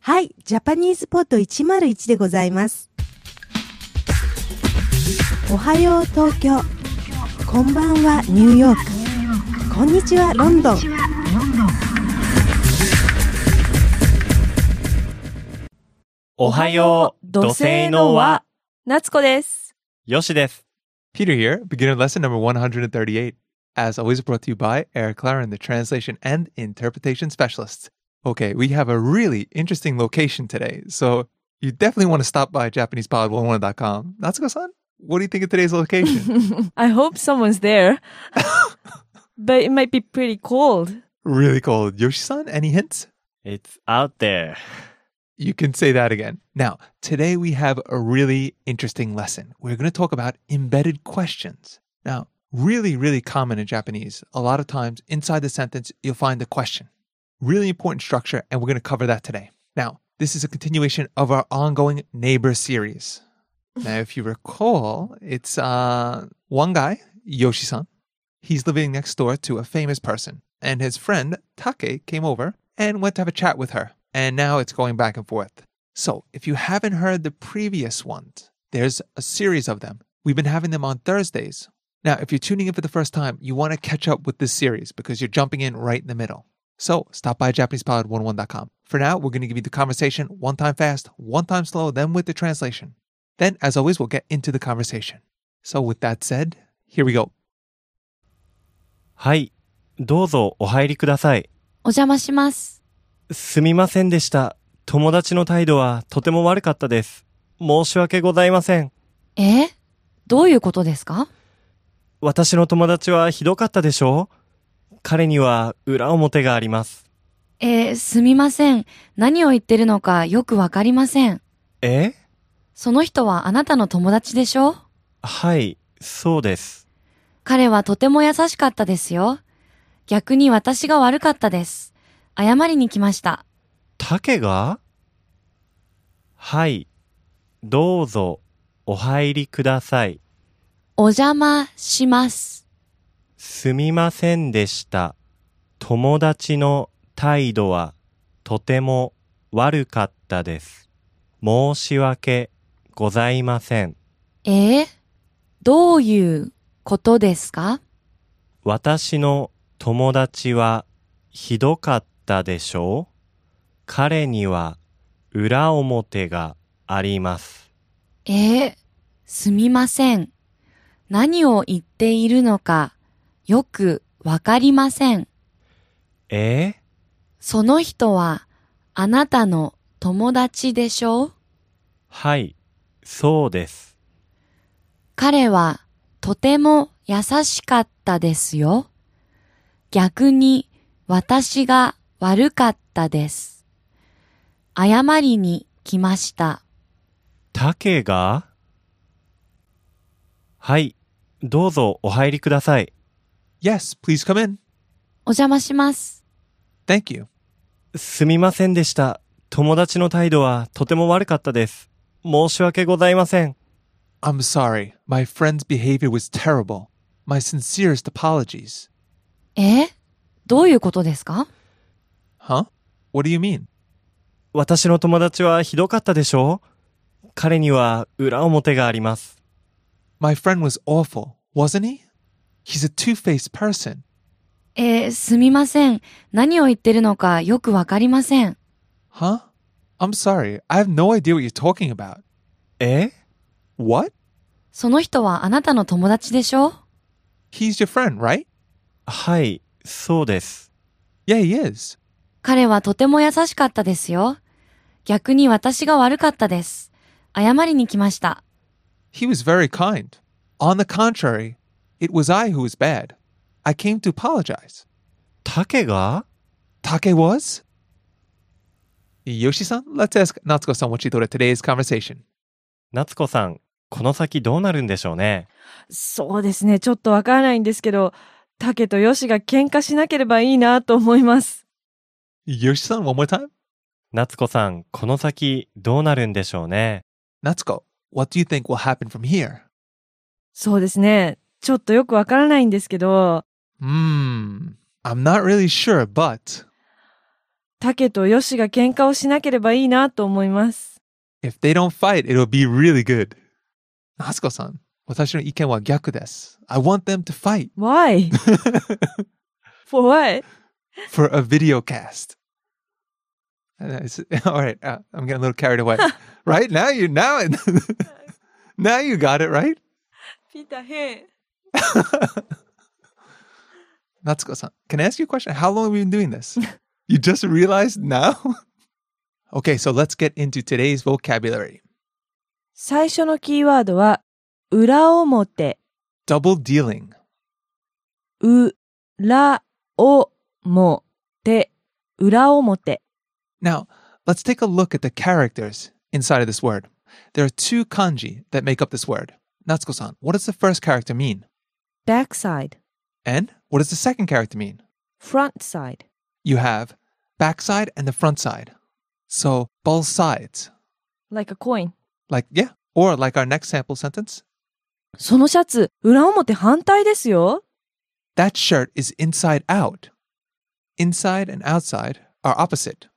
はい、ジャパニーズポッド101でございます。おはよう東京、こんばんはニューヨーク、こんにちはロンドン。 おはよう土星の輪、 夏子です。 よしです。 Peter here, beginner lesson number 138. As always, brought to you by Eric Claren, the translation and interpretation specialist. Okay, we have a really interesting location today, so you definitely want to stop by JapanesePod101.com. Natsuko-san, what do you think of today's location? I hope someone's there, but it might be pretty cold. Really cold. Yoshi-san, any hints? It's out there. You can say that again. Now, today we have a really interesting lesson. We're going to talk about embedded questions. Now, really common in Japanese. A lot of times inside the sentence, you'll find a question. Really important structure, and we're going to cover that today. Now, this is a continuation of our ongoing neighbor series. Now, if you recall, it's one guy, Yoshi-san. He's living next door to a famous person, and his friend, Take, came over and went to have a chat with her. And now it's going back and forth. So if you haven't heard the previous ones, there's a series of them. We've been having them on Thursdays. Now, if you're tuning in for the first time, you want to catch up with this series because you're jumping in right in the middle. So stop by JapanesePod101.com. For now, we're going to give you the conversation one time fast, one time slow, then with the translation. Then, as always, we'll get into the conversation. So with that said, here we go. はい、どうぞお入りください。 お邪魔します。 すみませんでした。友達の態度はとても悪かったです。申し訳ございません。 どういうことですか？ 私の友達はひどかったでしょう？彼には裏表があります。 すみません。何を言ってるのかよくわかりません。 その人はあなたの友達でしょ？ はい、そうです。 彼はとても優しかったですよ。逆に私が悪かったです。謝りに来ました。 竹が？はい、どうぞお入りください。 お邪魔します。 すみませんでした。友達の態度はとても悪かったです。申し訳ございません。 どういうことですか？ 私の友達はひどかったでしょう？彼には裏表があります。 すみません。何を言っているのかよくわかりません。その人はあなたの友達でしょう？ はい、そうです。 彼はとても優しかったですよ。逆に私が悪かったです。謝りに来ました。 竹が？はい、どうぞお入りください。 Yes, please come in. お邪魔します。 Thank you. すみませんでした。友達の態度はとても悪かったです。申し訳ございません。 I'm sorry. My friend's behavior was terrible. My sincerest apologies. どういうことですか？ Huh? What do you mean? 私の友達はひどかったでしょう？彼には裏表があります。 My friend was awful, wasn't he? He's a two-faced person. すみません。何を言ってるのかよくわかりません。 Huh? I'm sorry. I have no idea what you're talking about. What? その人はあなたの友達でしょ？ He's your friend, right? はい、そうです。 Yeah, he is. 彼はとても優しかったですよ。逆に私が悪かったです。謝りに来ました。 He was very kind. On the contrary, it was I who was bad. I came to apologize. 竹が？ Take was? Yoshi-san, let's ask Natsuko-san what she thought of today's conversation. 夏子さん、この先どうなるんでしょうね。 そうですね、ちょっとわからないんですけど、竹とヨシが喧嘩しなければいいなと思います。 Yoshi-san, one more time. 夏子さん、この先どうなるんでしょうね。 Natsuko, what do you think will happen from here? そうですね、ちょっとよくわからないんですけど。 I'm not really sure, but... タケとヨシが喧嘩をしなければいいなと思います。 If they don't fight, it'll be really good. 夏子さん、私の意見は逆です。I want them to fight. Why? For what? For a video cast. All right, I'm getting a little carried away. Right? Now you got it, right? ピーター変。 Natsuko-san, can I ask you a question? How long have we been doing this? You just realized now? Okay, so let's get into today's vocabulary. 最初のキーワードは、裏表。 Double dealing. 裏表。裏表。 Now, let's take a look at the characters inside of this word. There are two kanji that make up this word. Natsuko-san, what does the first character mean? backside, And what does the second character mean? front side. You have backside and the front side. So both sides. Like a coin. Like, yeah. Or like our next sample sentence. そのシャツ、裏表反対ですよ。 That shirt is inside out. Inside and outside are opposite.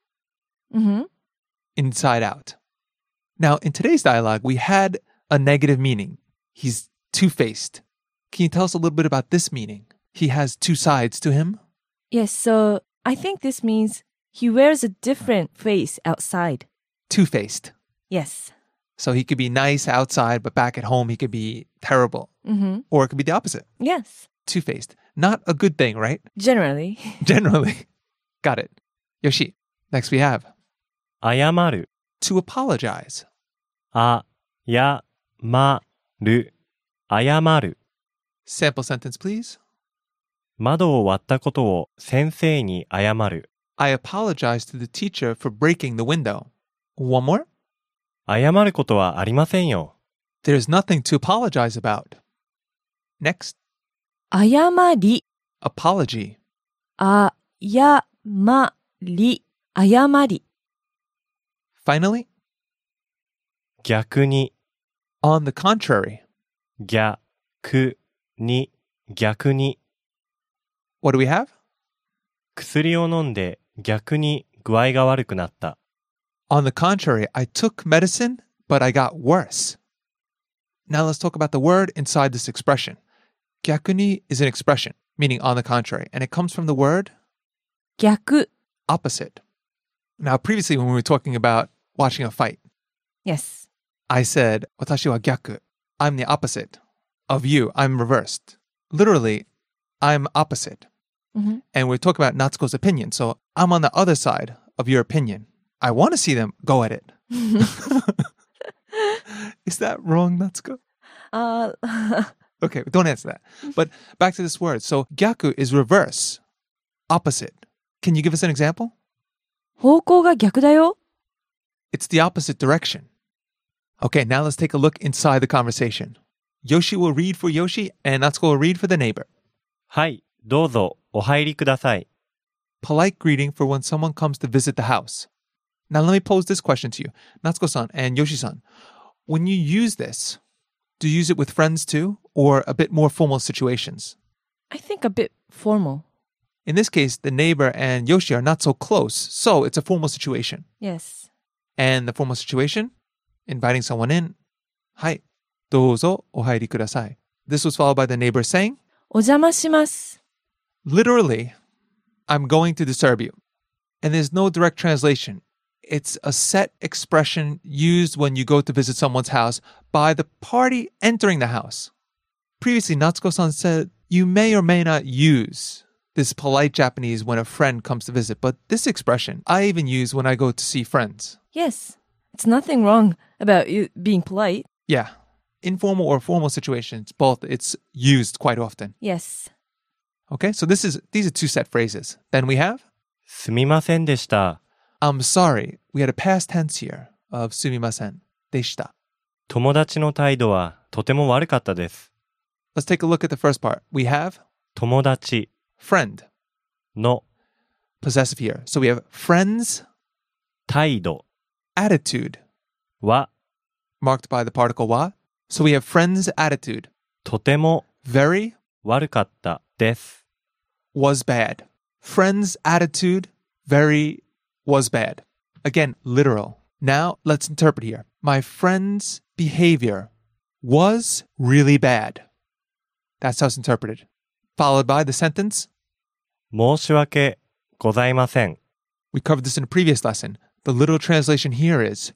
Inside out. Now, in today's dialogue, we had a negative meaning. He's two-faced. Can you tell us a little bit about this meaning? He has two sides to him? Yes, so I think this means he wears a different face outside. Two-faced. Yes. So he could be nice outside, but back at home he could be terrible. Or it could be the opposite. Yes. Two-faced. Not a good thing, right? Generally. Generally. Got it. Yoshi, next we have 謝る、 to apologize. あ、や、ま、る、謝る。 Sample sentence, please. 窓を割ったことを先生に謝る。 I apologize to the teacher for breaking the window. One more. 謝ることはありませんよ。 There's nothing to apologize about. Next, 謝り、 apology. あやまり、謝り。 Finally, 逆に、 on the contrary. 逆に、逆に。 What do we have? 薬を飲んで逆に具合が悪くなった。 On the contrary, I took medicine, but I got worse. Now let's talk about the word inside this expression. 逆に is an expression, meaning on the contrary, and it comes from the word 逆。 opposite. Now, previously when we were talking about watching a fight, Yes. I said, 私は逆. I'm the opposite of you. I'm reversed. Literally, I'm opposite. And we're talking about Natsuko's opinion. So I'm on the other side of your opinion. I want to see them go at it. Is that wrong, Natsuko? Okay, don't answer that. But back to this word. So gyaku is reverse, opposite. Can you give us an example? 方向が逆だよ。 It's the opposite direction. Okay, now let's take a look inside the conversation. Yoshi will read for Yoshi, and Natsuko will read for the neighbor. はい、どうぞお入りください。 Polite greeting for when someone comes to visit the house. Now let me pose this question to you. Natsuko-san and Yoshi-san, when you use this, do you use it with friends too, or a bit more formal situations? I think a bit formal. In this case, the neighbor and Yoshi are not so close, so it's a formal situation. Yes. And the formal situation, inviting someone in, はい、どうぞお入りください. This was followed by the neighbor saying, お邪魔します。 literally, I'm going to disturb you. And there's no direct translation. It's a set expression used when you go to visit someone's house by the party entering the house. Previously, Natsuko-san said you may or may not use this polite Japanese when a friend comes to visit, but this expression I even use when I go to see friends. Yes. It's nothing wrong about you being polite. Yeah. Informal or formal situations, both, it's used quite often. Yes. Okay, so these are two set phrases. Then we have, すみませんでした。 I'm sorry. We had a past tense here of すみませんでした. 友達の態度はとても悪かったです。 Let's take a look at the first part. We have 友達 friend, の possessive here. So we have friend's 態度 attitude, は marked by the particle wa. So we have friend's attitude. とても Very 悪かったです。 was bad. Friend's attitude, very was bad. Again, literal. Now, let's interpret here. My friend's behavior was really bad. That's how it's interpreted. Followed by the sentence. 申し訳ございません。 We covered this in a previous lesson. The literal translation here is,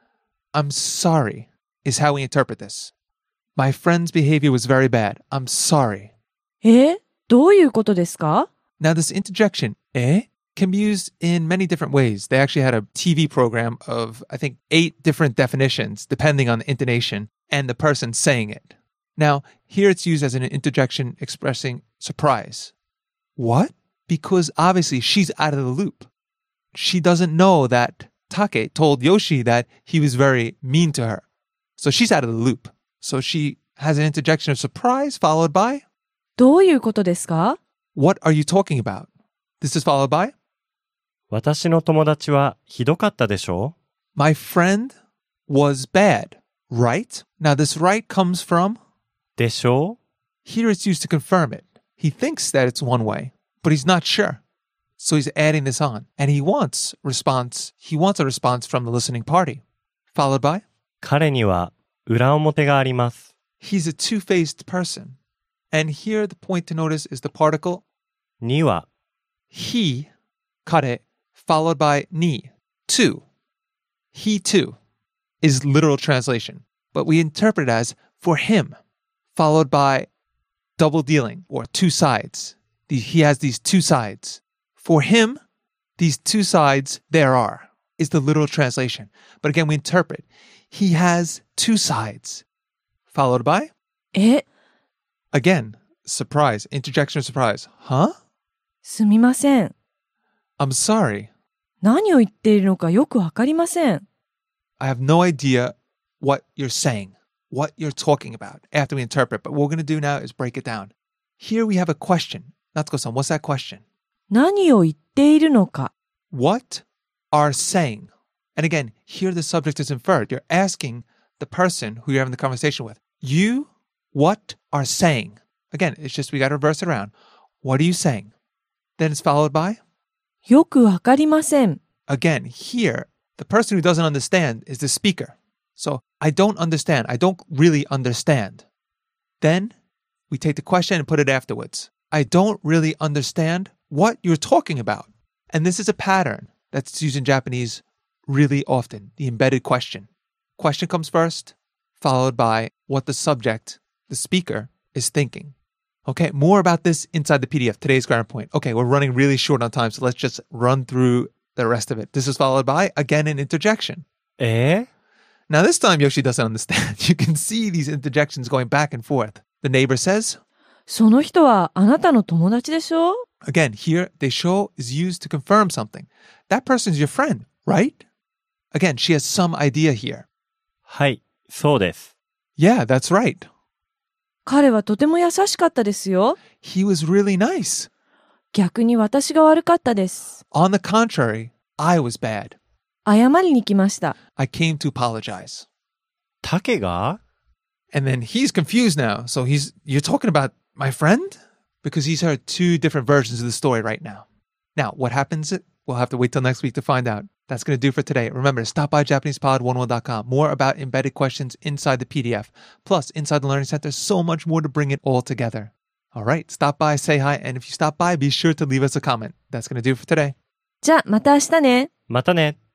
I'm sorry, is how we interpret this. My friend's behavior was very bad. I'm sorry. どういうことですか？ Now, this interjection, can be used in many different ways. They actually had a TV program of, I think, 8 different definitions, depending on the intonation and the person saying it. Now, here it's used as an interjection expressing surprise. What? Because obviously she's out of the loop. She doesn't know that Take told Yoshi that he was very mean to her. So she's out of the loop. So she has an interjection of surprise followed by, どういうことですか？ What are you talking about? This is followed by, 私の友達はひどかったでしょ？ My friend was bad, right? Now this right comes from, でしょ？ here it's used to confirm it. He thinks that it's one way, but he's not sure. So he's adding this on. And he wants a response from the listening party. Followed by, 彼には裏表があります。 he's a two-faced person. And here the point to notice is the particle には he, kare, followed by ni, too. He too is literal translation, but we interpret it as for him, followed by double dealing or two sides. He has these two sides. For him, these two sides there are is the literal translation. But again, we interpret he has two sides, followed by え、 again, surprise, interjection of surprise. Huh? すみません。 I'm sorry. 何を言っているのかよくわかりません。 I have no idea what you're saying, what you're talking about after we interpret. But what we're going to do now is break it down. Here we have a question. Natsuko-san, what's that question? 何を言っているのか。 What are saying? And again, here the subject is inferred. You're asking the person who you're having the conversation with. You, what are saying? Again, it's just we got to reverse it around. What are you saying? Then it's followed by? よくわかりません。 Again, here, the person who doesn't understand is the speaker. So, I don't understand. I don't really understand. Then, we take the question and put it afterwards. I don't really understand what you're talking about. And this is a pattern that's used in Japanese really often, the embedded question. Question comes first, followed by what the subject, the speaker, is thinking. Okay, more about this inside the PDF, today's grammar point. Okay, we're running really short on time, so let's just run through the rest of it. This is followed by, again, an interjection. Now this time Yoshi doesn't understand. You can see these interjections going back and forth. The neighbor says, その人はあなたの友達でしょ？ again, here, desho is used to confirm something. That person's your friend, right? Again, she has some idea here. はい、そうです。 Yeah, that's right. 彼はとても優しかったですよ。 He was really nice. 逆に私が悪かったです。 On the contrary, I was bad. 謝りに来ました。 I came to apologize. 竹が And then he's confused now. So you're talking about my friend? Because he's heard two different versions of the story right now. Now, what happens? We'll have to wait till next week to find out. That's going to do for today. Remember, stop by JapanesePod101.com. More about embedded questions inside the PDF. Plus, inside the Learning Center, so much more to bring it all together. All right, stop by, say hi, and if you stop by, be sure to leave us a comment. That's going to do for today. じゃあまた明日ね。 またね。